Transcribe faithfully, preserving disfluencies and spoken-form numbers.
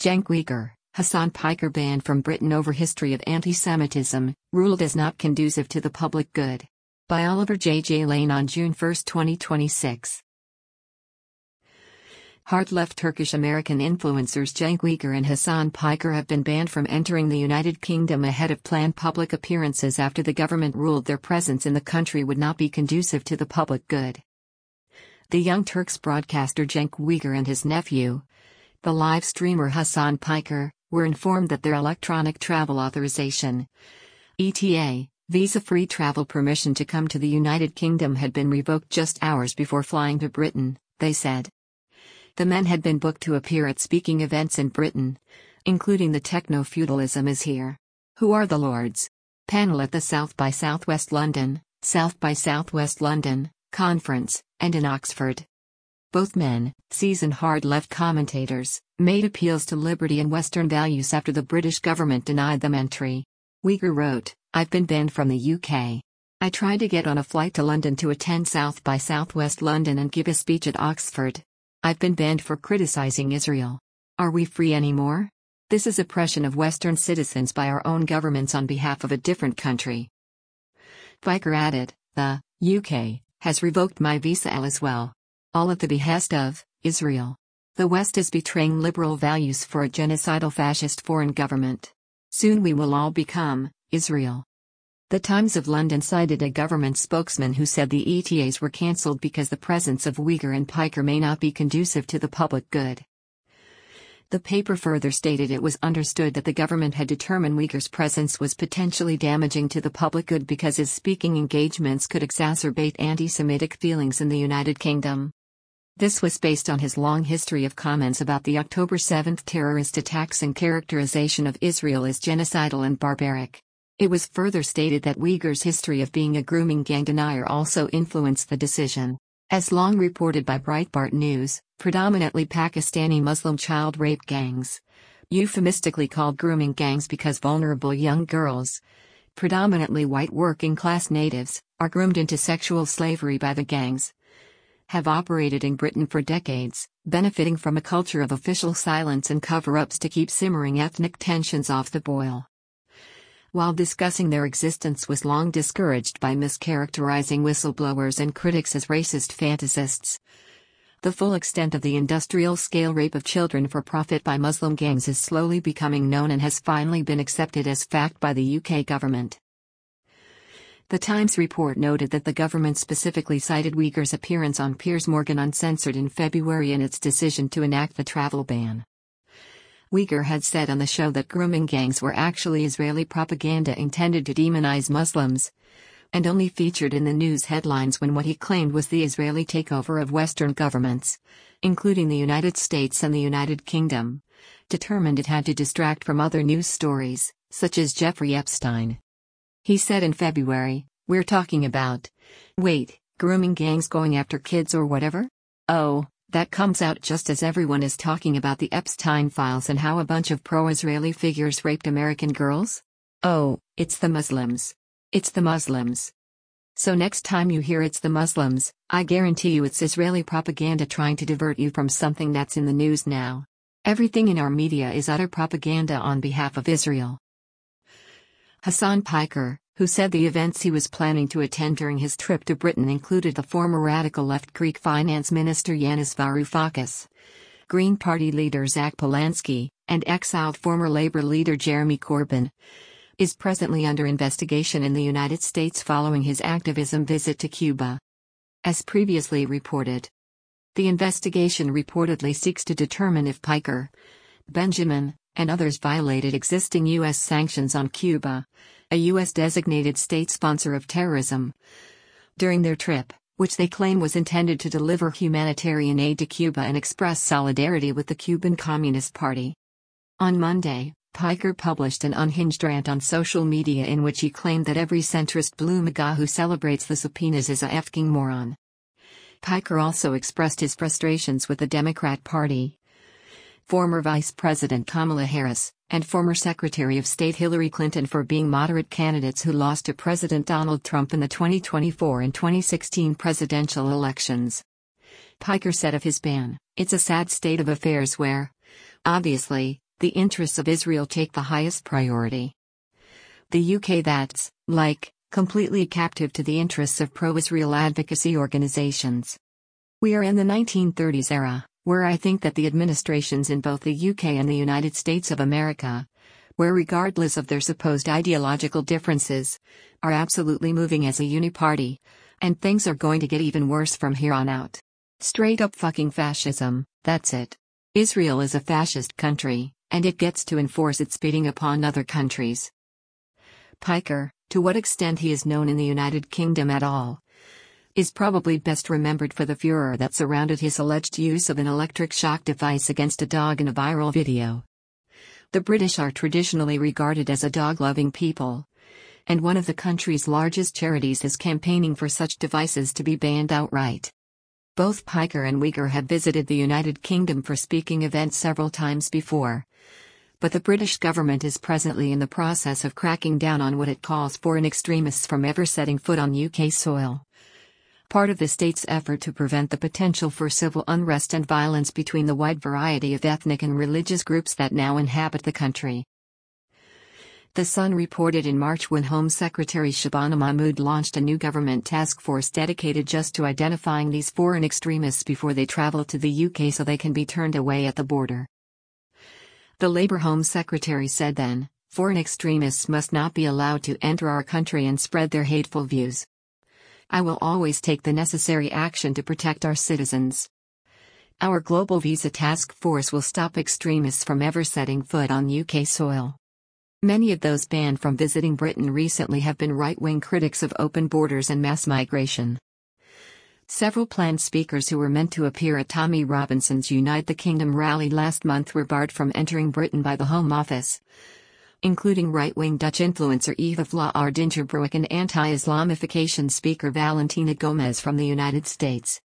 Cenk Uygur, Hasan Piker banned from Britain over history of anti-Semitism, ruled as not conducive to the public good. By Oliver J. J. Lane on June first twenty twenty-six. Hard-left Turkish-American influencers Cenk Uygur and Hasan Piker have been banned from entering the United Kingdom ahead of planned public appearances after the government ruled their presence in the country would not be conducive to the public good. The Young Turks broadcaster Cenk Uygur and his nephew, the live streamer Hasan Piker, were informed that their electronic travel authorization (E T A) visa-free travel permission to come to the United Kingdom had been revoked just hours before flying to Britain, they said. The men had been booked to appear at speaking events in Britain, including the Techno-Feudalism is Here. Who Are the Lords? Panel at the South by Southwest London, South by Southwest London conference, and in Oxford. Both men, seasoned hard-left commentators, made appeals to liberty and Western values after the British government denied them entry. Uygur wrote, "I've been banned from the U K. I tried to get on a flight to London to attend South by Southwest London and give a speech at Oxford. I've been banned for criticizing Israel. Are we free anymore? This is oppression of Western citizens by our own governments on behalf of a different country." Piker added, "The U K has revoked my visa as well. All at the behest of Israel. The West is betraying liberal values for a genocidal fascist foreign government. Soon we will all become Israel." The Times of London cited a government spokesman who said the E T As were cancelled because the presence of Uygur and Piker may not be conducive to the public good. The paper further stated it was understood that the government had determined Uygur's presence was potentially damaging to the public good because his speaking engagements could exacerbate anti-Semitic feelings in the United Kingdom. This was based on his long history of comments about the October seventh terrorist attacks and characterization of Israel as genocidal and barbaric. It was further stated that Uygur's history of being a grooming gang denier also influenced the decision. As long reported by Breitbart News, predominantly Pakistani Muslim child rape gangs, euphemistically called grooming gangs because vulnerable young girls, predominantly white working-class natives, are groomed into sexual slavery by the gangs, have operated in Britain for decades, benefiting from a culture of official silence and cover-ups to keep simmering ethnic tensions off the boil. While discussing their existence was long discouraged by mischaracterizing whistleblowers and critics as racist fantasists, the full extent of the industrial-scale rape of children for profit by Muslim gangs is slowly becoming known and has finally been accepted as fact by the U K government. The Times report noted that the government specifically cited Uygur's appearance on Piers Morgan Uncensored in February in its decision to enact the travel ban. Uygur had said on the show that grooming gangs were actually Israeli propaganda intended to demonize Muslims, and only featured in the news headlines when what he claimed was the Israeli takeover of Western governments, including the United States and the United Kingdom, determined it had to distract from other news stories, such as Jeffrey Epstein. He said in February, "We're talking about, wait, grooming gangs going after kids or whatever? Oh, that comes out just as everyone is talking about the Epstein files and how a bunch of pro-Israeli figures raped American girls? Oh, it's the Muslims. It's the Muslims. So next time you hear it's the Muslims, I guarantee you it's Israeli propaganda trying to divert you from something that's in the news now. Everything in our media is utter propaganda on behalf of Israel." Hasan Piker, who said the events he was planning to attend during his trip to Britain included the former radical left Greek finance minister Yanis Varoufakis, Green Party leader Zach Polanski, and exiled former Labour leader Jeremy Corbyn, is presently under investigation in the United States following his activism visit to Cuba. As previously reported, the investigation reportedly seeks to determine if Piker, Benjamin, and others violated existing U S sanctions on Cuba, a U S-designated state sponsor of terrorism, during their trip, which they claim was intended to deliver humanitarian aid to Cuba and express solidarity with the Cuban Communist Party. On Monday, Piker published an unhinged rant on social media in which he claimed that every centrist blue MAGA who celebrates the subpoenas is a effing moron. Piker also expressed his frustrations with the Democrat Party, former Vice President Kamala Harris, and former Secretary of State Hillary Clinton for being moderate candidates who lost to President Donald Trump in the twenty twenty-four and twenty sixteen presidential elections. Piker said of his ban, "It's a sad state of affairs where, obviously, the interests of Israel take the highest priority. The U K that's, like, completely captive to the interests of pro-Israel advocacy organizations. We are in the nineteen thirties era, where I think that the administrations in both the U K and the United States of America, where regardless of their supposed ideological differences, are absolutely moving as a uniparty, and things are going to get even worse from here on out. Straight up fucking fascism, that's it. Israel is a fascist country, and it gets to enforce its bidding upon other countries. Piker, to what extent he is known in the United Kingdom at all, is probably best remembered for the furor that surrounded his alleged use of an electric shock device against a dog in a viral video. The British are traditionally regarded as a dog-loving people, and one of the country's largest charities is campaigning for such devices to be banned outright. Both Piker and Uyghur have visited the United Kingdom for speaking events several times before, but the British government is presently in the process of cracking down on what it calls foreign extremists from ever setting foot on U K soil. Part of the state's effort to prevent the potential for civil unrest and violence between the wide variety of ethnic and religious groups that now inhabit the country. The Sun reported in March when Home Secretary Shabana Mahmood launched a new government task force dedicated just to identifying these foreign extremists before they travel to the U K so they can be turned away at the border. The Labour Home Secretary said then, "Foreign extremists must not be allowed to enter our country and spread their hateful views. I will always take the necessary action to protect our citizens. Our Global Visa Task Force will stop extremists from ever setting foot on U K soil." Many of those banned from visiting Britain recently have been right-wing critics of open borders and mass migration. Several planned speakers who were meant to appear at Tommy Robinson's Unite the Kingdom rally last month were barred from entering Britain by the Home Office, including right-wing Dutch influencer Eva Vlaardingerbroek and anti-Islamification speaker Valentina Gomez from the United States.